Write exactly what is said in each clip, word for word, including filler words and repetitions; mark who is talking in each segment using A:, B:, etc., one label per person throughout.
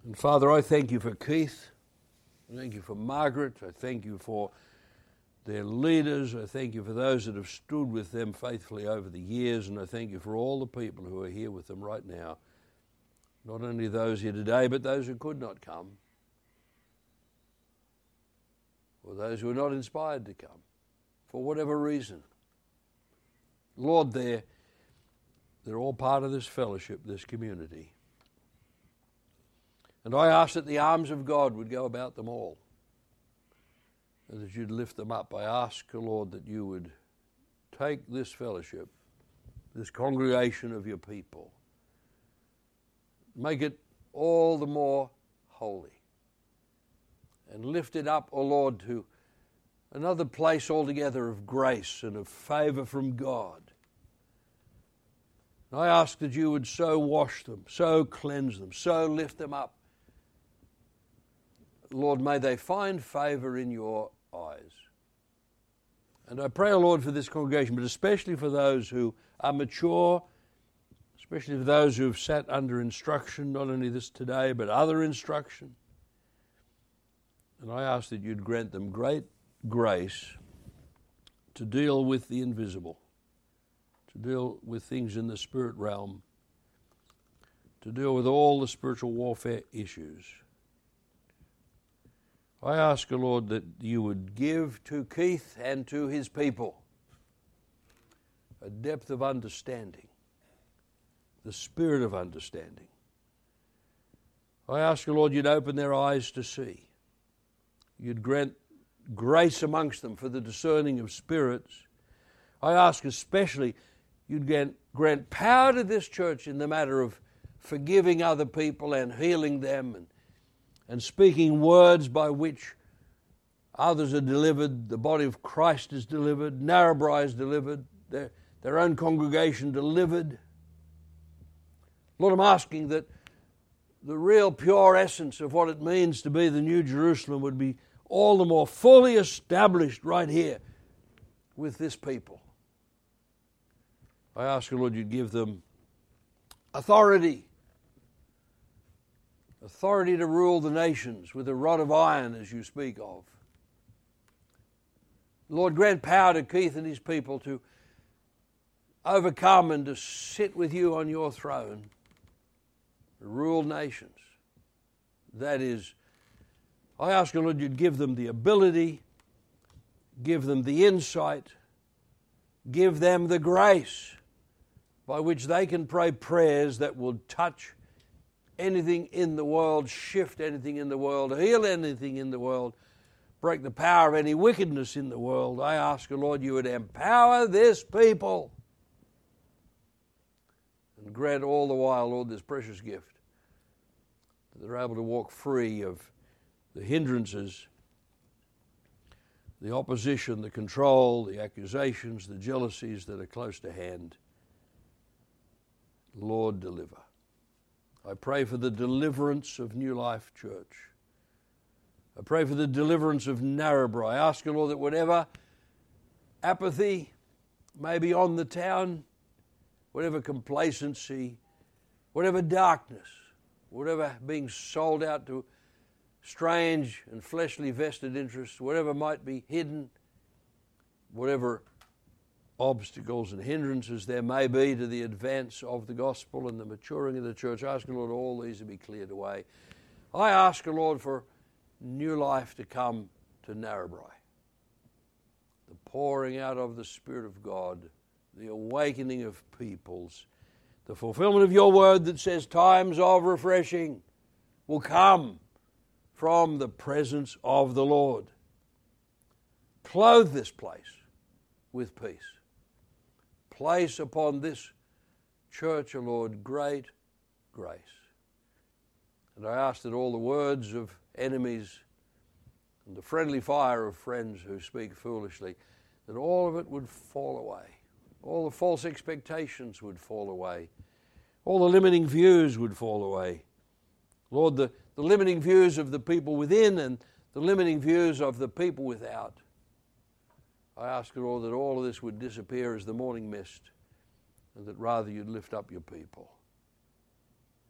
A: And Father, I thank you for Keith. I thank you for Margaret. I thank you for their leaders. I thank you for those that have stood with them faithfully over the years. And I thank you for all the people who are here with them right now. Not only those here today, but those who could not come. Or those who are not inspired to come, for whatever reason. Lord, they're, they're all part of this fellowship, this community. And I ask that the arms of God would go about them all, and that you'd lift them up. I ask, Lord, that you would take this fellowship, this congregation of your people, make it all the more holy, and lift it up, O Lord, to another place altogether of grace and of favour from God. And I ask that you would so wash them, so cleanse them, so lift them up. Lord, may they find favour in your eyes. And I pray, O Lord, for this congregation, but especially for those who are mature, especially for those who have sat under instruction, not only this today, but other instruction. And I ask that you'd grant them great grace to deal with the invisible, to deal with things in the spirit realm, to deal with all the spiritual warfare issues. I ask, O Lord, that you would give to Keith and to his people a depth of understanding, the spirit of understanding. I ask, O Lord, you'd open their eyes to see. You'd grant grace amongst them for the discerning of spirits. I ask especially you'd grant, grant power to this church in the matter of forgiving other people and healing them and, and speaking words by which others are delivered, the body of Christ is delivered, Narrabri is delivered, their, their own congregation delivered. Lord, I'm asking that the real pure essence of what it means to be the New Jerusalem would be all the more fully established right here with this people. I ask, Lord, you'd give them authority. Authority to rule the nations with a rod of iron, as you speak of. Lord, grant power to Keith and his people to overcome and to sit with you on your throne, to rule nations. That is, I ask, Lord, you'd give them the ability, give them the insight, give them the grace by which they can pray prayers that will touch anything in the world, shift anything in the world, heal anything in the world, break the power of any wickedness in the world. I ask, Lord, you would empower this people and grant all the while, Lord, this precious gift, that they're able to walk free of the hindrances, the opposition, the control, the accusations, the jealousies that are close to hand. Lord, deliver. I pray for the deliverance of New Life Church. I pray for the deliverance of Narrabri. I ask you, Lord, that whatever apathy may be on the town, whatever complacency, whatever darkness, whatever being sold out to strange and fleshly vested interests, whatever might be hidden, whatever obstacles and hindrances there may be to the advance of the gospel and the maturing of the church, I ask, Lord, all these to be cleared away. I ask, Lord, for new life to come to Narrabri. The pouring out of the Spirit of God, the awakening of peoples, the fulfillment of your word that says times of refreshing will come from the presence of the Lord. Clothe this place with peace. Place upon this church, O Lord, great grace. And I ask that all the words of enemies and the friendly fire of friends who speak foolishly, that all of it would fall away. All the false expectations would fall away. All the limiting views would fall away. Lord, the, the limiting views of the people within and the limiting views of the people without. I ask, Lord, that all of this would disappear as the morning mist, and that rather you'd lift up your people.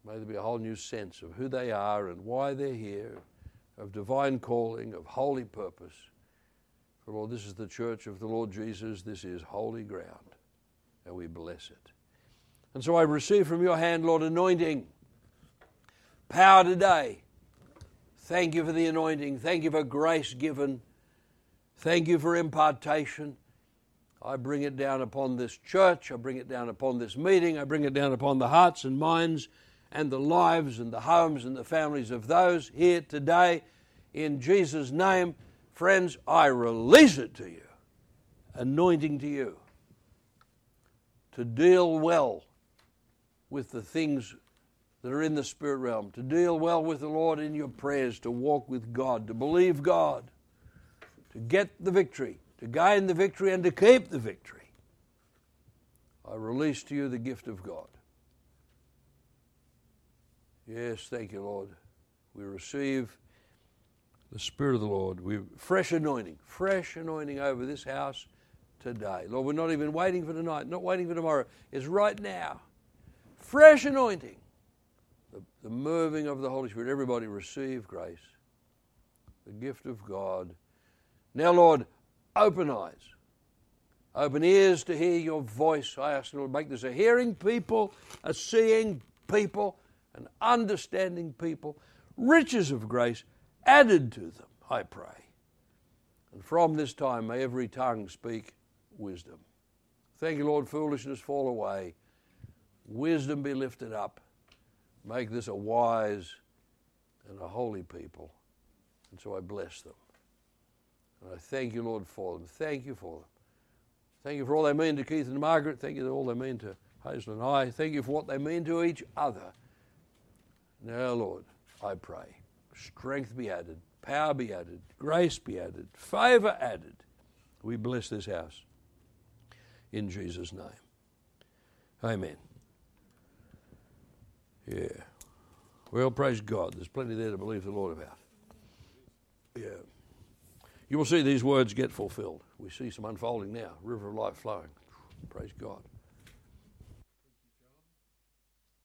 A: May there be a whole new sense of who they are and why they're here, of divine calling, of holy purpose. For Lord, this is the church of the Lord Jesus. This is holy ground, and we bless it. And so I receive from your hand, Lord, anointing, power today. Thank you for the anointing. Thank you for grace given. Thank you for impartation. I bring it down upon this church. I bring it down upon this meeting. I bring it down upon the hearts and minds and the lives and the homes and the families of those here today. In Jesus' name, friends, I release it to you. Anointing to you to deal well with the things that are in the spirit realm, to deal well with the Lord in your prayers, to walk with God, to believe God, to get the victory, to gain the victory and to keep the victory. I release to you the gift of God. Yes, thank you, Lord. We receive the Spirit of the Lord. We fresh anointing, fresh anointing over this house today. Lord, we're not even waiting for tonight, not waiting for tomorrow. It's right now. Fresh anointing. The, the moving of the Holy Spirit. Everybody receive grace. The gift of God. Now, Lord, open eyes. Open ears to hear your voice. I ask you, Lord, make this a hearing people, a seeing people, an understanding people, riches of grace added to them, I pray. And from this time, may every tongue speak wisdom. Thank you, Lord, foolishness fall away. Wisdom be lifted up. Make this a wise and a holy people. And so I bless them. And I thank you, Lord, for them. Thank you for them. Thank you for all they mean to Keith and Margaret. Thank you for all they mean to Hazel and I. Thank you for what they mean to each other. Now, Lord, I pray, strength be added, power be added, grace be added, favor added. We bless this house in Jesus' name. Amen. Yeah. Well, praise God. There's plenty there to believe the Lord about. Yeah. You will see these words get fulfilled. We see some unfolding now. River of life flowing. Praise God.